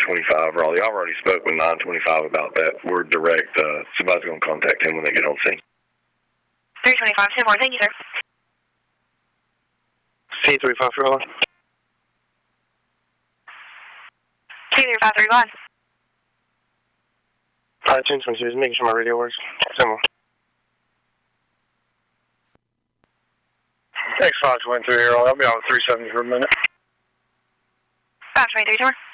925 Raleigh. I've already spoke with 925 about that. We're direct. Somebody's going to contact him when they get on scene. 325, 10 more. Thank you, sir. T35 Raleigh. T3531. 1022 is making sure my radio works. 10 more. X523 here. I'll be on 370 for a minute. 523, 10 more.